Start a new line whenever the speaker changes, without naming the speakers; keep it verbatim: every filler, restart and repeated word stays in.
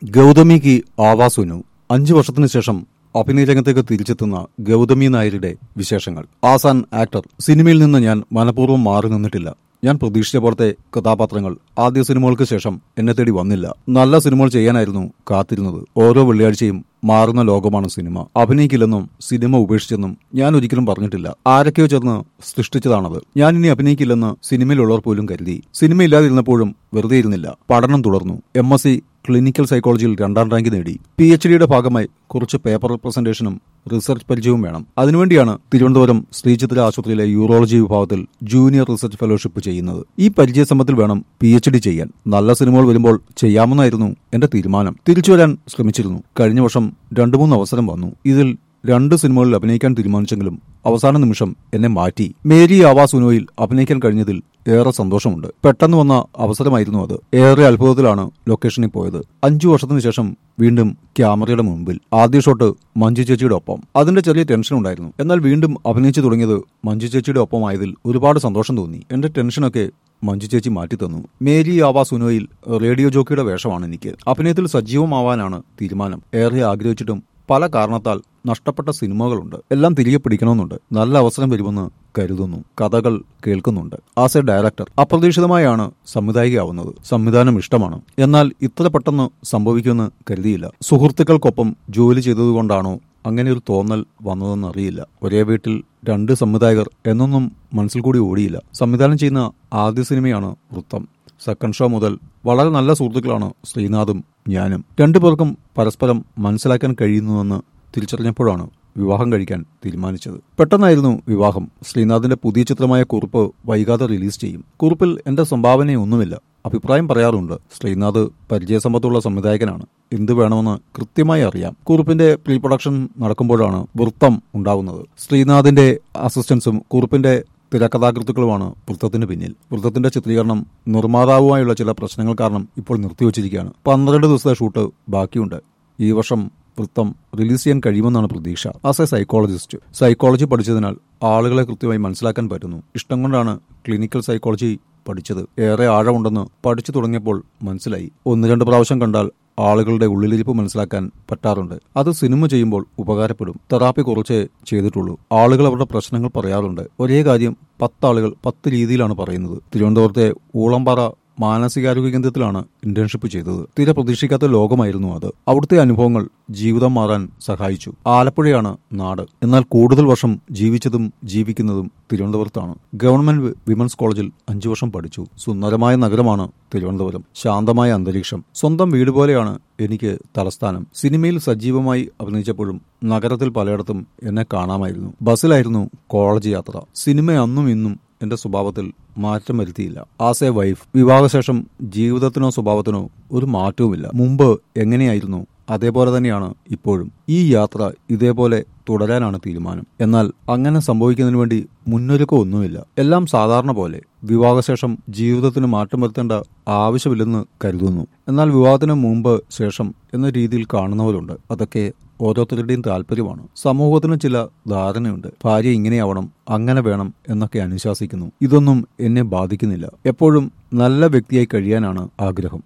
ഗൗതമിക്ക് ആവാസുനു അഞ്ചു വർഷത്തിനു ശേഷം അഭിനയ രംഗത്തേക്ക് തിരിച്ചെത്തുന്ന ഗൗതമി നായരുടെ വിശേഷങ്ങൾ. As an actor. സിനിമയിൽ നിന്ന് ഞാൻ മനഃപൂർവ്വം മാറി നിന്നിട്ടില്ല. ഞാൻ പ്രതീക്ഷിച്ച പോലത്തെ കഥാപാത്രങ്ങൾ ആദ്യ സിനിമകൾക്ക് ശേഷം എന്നെ തേടി വന്നില്ല. നല്ല സിനിമകൾ ചെയ്യാനായിരുന്നു കാത്തിരുന്നത്. ഓരോ വെള്ളിയാഴ്ചയും മാറുന്ന ലോകമാണ് സിനിമ. അഭിനയിക്കില്ലെന്നും സിനിമ ഉപേക്ഷിച്ചെന്നും ഞാൻ ഒരിക്കലും പറഞ്ഞിട്ടില്ല. ആരൊക്കെയോ ചേർന്ന് സൃഷ്ടിച്ചതാണത്. ഞാൻ ഇനി അഭിനയിക്കില്ലെന്ന് സിനിമയിലുള്ളവർ പോലും കരുതി. സിനിമയില്ലാതിരുന്നപ്പോഴും വെറുതെ ഇരുന്നില്ല. പഠനം തുടർന്നു. എം എസ് സി ക്ലിനിക്കൽ സൈക്കോളജിയിൽ രണ്ടാം റാങ്ക് നേടി. പി എച്ച് ഡിയുടെ ഭാഗമായി കുറച്ച് പേപ്പർ പ്രസന്റേഷനും റിസർച്ച് പരിചയവും വേണം. അതിനുവേണ്ടിയാണ് തിരുവനന്തപുരം ശ്രീചിത്ര ആശുപത്രിയിലെ യൂറോളജി വിഭാഗത്തിൽ ജൂനിയർ റിസർച്ച് ഫെലോഷിപ്പ് ചെയ്യുന്നത്. ഈ പരിചയസമ്പത്തിൽ വേണം പി എച്ച് ഡി ചെയ്യാൻ. നല്ല സിനിമകൾ വരുമ്പോൾ ചെയ്യാമെന്നായിരുന്നു എന്റെ തീരുമാനം. തിരിച്ചു വരാൻ ശ്രമിച്ചിരുന്നു. കഴിഞ്ഞ വർഷം രണ്ടു മൂന്ന് അവസരം വന്നു. ഇതിൽ രണ്ട് സിനിമകളിൽ അഭിനയിക്കാൻ തീരുമാനിച്ചെങ്കിലും അവസാന നിമിഷം എന്നെ മാറ്റി. മേരി ആവാസുനോയിൽ അഭിനയിക്കാൻ കഴിഞ്ഞതിൽ ഏറെ സന്തോഷമുണ്ട്. പെട്ടെന്ന് വന്ന അവസരമായിരുന്നു അത്. ഏറെ അത്ഭുതത്തിലാണ് ലൊക്കേഷനിൽ പോയത്. അഞ്ചു വർഷത്തിനു ശേഷം വീണ്ടും ക്യാമറയുടെ മുമ്പിൽ. ആദ്യ ഷോട്ട് മഞ്ജു ചേച്ചിയുടെ ഒപ്പം. അതിന്റെ ചെറിയ ടെൻഷൻ ഉണ്ടായിരുന്നു. എന്നാൽ വീണ്ടും അഭിനയിച്ചു തുടങ്ങിയത് മഞ്ജു ചേച്ചിയുടെ ഒപ്പമായതിൽ ഒരുപാട് സന്തോഷം തോന്നി. എന്റെ ടെൻഷനൊക്കെ മഞ്ജു ചേച്ചി മാറ്റിത്തന്നു. മേരി ആവാസുനോയിൽ റേഡിയോ ജോക്കിയുടെ വേഷമാണ് എനിക്ക്. അഭിനയത്തിൽ സജീവമാവാനാണ് തീരുമാനം. ഏറെ ആഗ്രഹിച്ചിട്ടും പല കാരണത്താൽ നഷ്ടപ്പെട്ട സിനിമകളുണ്ട്. എല്ലാം തിരികെ പിടിക്കണമെന്നുണ്ട്. നല്ല അവസരം വരുമെന്ന് കരുതുന്നു. കഥകൾ കേൾക്കുന്നുണ്ട്. ആസ് എ ഡയറക്ടർ അപ്രതീക്ഷിതമായാണ് സംവിധായികയാവുന്നത്. സംവിധാനം ഇഷ്ടമാണ്. എന്നാൽ ഇത്ര പെട്ടെന്ന് സംഭവിക്കുമെന്ന് കരുതിയില്ല. സുഹൃത്തുക്കൾക്കൊപ്പം ജോലി ചെയ്തതുകൊണ്ടാണോ അങ്ങനെ ഒരു തോന്നൽ വന്നതെന്ന് അറിയില്ല. ഒരേ വീട്ടിൽ രണ്ട് സംവിധായകർ എന്നൊന്നും മനസ്സിൽ കൂടി ഓടിയില്ല. സംവിധാനം ചെയ്യുന്ന ആദ്യ സിനിമയാണ് വൃത്തം. സെക്കൻഡ് ഷോ മുതൽ വളരെ നല്ല സുഹൃത്തുക്കളാണ് ശ്രീനാഥും ഞാനും. രണ്ടുപേർക്കും പരസ്പരം മനസ്സിലാക്കാൻ കഴിയുന്നുവെന്ന് തിരിച്ചറിഞ്ഞപ്പോഴാണ് വിവാഹം കഴിക്കാൻ തീരുമാനിച്ചത്. പെട്ടെന്നായിരുന്നു വിവാഹം. ശ്രീനാഥിന്റെ പുതിയ ചിത്രമായ കുറുപ്പ് വൈകാതെ റിലീസ് ചെയ്യും. കുറുപ്പിൽ എന്റെ സംഭാവനയൊന്നുമില്ല. അഭിപ്രായം പറയാറുണ്ട്. ശ്രീനാഥ് പരിചയസമ്പത്തുള്ള സംവിധായകനാണ്. എന്ത് വേണമെന്ന് കൃത്യമായി അറിയാം. കുറുപ്പിന്റെ പ്രീ പ്രൊഡക്ഷൻ നടക്കുമ്പോഴാണ് വൃത്തം ഉണ്ടാവുന്നത്. ശ്രീനാഥിന്റെ അസിസ്റ്റൻസും കുറുപ്പിന്റെ തിരക്കഥാകൃത്തുക്കളുമാണ് വൃത്തത്തിന് പിന്നിൽ. വൃത്തത്തിന്റെ ചിത്രീകരണം നിർമ്മാതാവുമായുള്ള ചില പ്രശ്നങ്ങൾ കാരണം ഇപ്പോൾ നിർത്തിവച്ചിരിക്കുകയാണ്. പന്ത്രണ്ട് ദിവസത്തെ ഷൂട്ട് ബാക്കിയുണ്ട്. ഈ വർഷം വൃത്തം റിലീസ് ചെയ്യാൻ കഴിയുമെന്നാണ് പ്രതീക്ഷ. ആസ് എ സൈക്കോളജിസ്റ്റ് സൈക്കോളജി പഠിച്ചതിനാൽ ആളുകളെ കൃത്യമായി മനസ്സിലാക്കാൻ പറ്റുന്നു. ഇഷ്ടം കൊണ്ടാണ് ക്ലിനിക്കൽ സൈക്കോളജി പഠിച്ചത്. ഏറെ ആഴമുണ്ടെന്ന് പഠിച്ചു തുടങ്ങിയപ്പോൾ മനസ്സിലായി. ഒന്ന് രണ്ട് പ്രാവശ്യം കണ്ടാൽ ആളുകളുടെ ഉള്ളിലിരിപ്പ് മനസ്സിലാക്കാൻ പറ്റാറുണ്ട്. അത് സിനിമ ചെയ്യുമ്പോൾ ഉപകാരപ്പെടും. തെറാപ്പി കുറച്ചേ ചെയ്തിട്ടുള്ളൂ. ആളുകൾ അവരുടെ പ്രശ്നങ്ങൾ പറയാറുണ്ട്. ഒരേ കാര്യം പത്താളുകൾ പത്ത് രീതിയിലാണ് പറയുന്നത്. തിരുവനന്തപുരത്തെ ഊളംപാറ മാനസികാരോഗ്യ കേന്ദ്രത്തിലാണ് ഇന്റേൺഷിപ്പ് ചെയ്തത്. തീരെ പ്രതീക്ഷിക്കാത്ത ലോകമായിരുന്നു അത്. അവിടുത്തെ അനുഭവങ്ങൾ ജീവിതം മാറാൻ സഹായിച്ചു. ആലപ്പുഴയാണ് നാട്. എന്നാൽ കൂടുതൽ വർഷം ജീവിച്ചതും ജീവിക്കുന്നതും തിരുവനന്തപുരത്താണ്. ഗവൺമെന്റ് വിമൻസ് കോളേജിൽ അഞ്ചു വർഷം പഠിച്ചു. സുന്ദരമായ നഗരമാണ് തിരുവനന്തപുരം. ശാന്തമായ അന്തരീക്ഷം. സ്വന്തം വീട് പോലെയാണ് എനിക്ക് തലസ്ഥാനം. സിനിമയിൽ സജീവമായി അഭിനയിച്ചപ്പോഴും നഗരത്തിൽ പലയിടത്തും എന്നെ കാണാമായിരുന്നു. ബസ്സിലായിരുന്നു കോളേജ് യാത്ര. സിനിമ അന്നും ഇന്നും എന്റെ സ്വഭാവത്തിൽ മാറ്റം വരുത്തിയില്ല. ആസ് എ വൈഫ് വിവാഹശേഷം ജീവിതത്തിനോ സ്വഭാവത്തിനോ ഒരു മാറ്റവുമില്ല. മുമ്പ് എങ്ങനെയായിരുന്നു അതേപോലെ തന്നെയാണ് ഇപ്പോഴും. ഈ യാത്ര ഇതേപോലെ തുടരാനാണ് തീരുമാനം. എന്നാൽ അങ്ങനെ സംഭവിക്കുന്നതിന് വേണ്ടി മുന്നൊരുക്കം ഒന്നുമില്ല. എല്ലാം സാധാരണ പോലെ. വിവാഹശേഷം ജീവിതത്തിന് മാറ്റം വരുത്തേണ്ട ആവശ്യമില്ലെന്ന് കരുതുന്നു. എന്നാൽ വിവാഹത്തിന് മുമ്പ് ശേഷം എന്ന രീതിയിൽ കാണുന്നവരുണ്ട്. അതൊക്കെ ഓരോരുത്തരുടെയും താല്പര്യമാണ്. സമൂഹത്തിന് ചില ധാരണയുണ്ട്. ഭാര്യ ഇങ്ങനെയാവണം, അങ്ങനെ വേണം എന്നൊക്കെ അനുശാസിക്കുന്നു. ഇതൊന്നും എന്നെ ബാധിക്കുന്നില്ല. എപ്പോഴും നല്ല വ്യക്തിയായി കഴിയാനാണ് ആഗ്രഹം.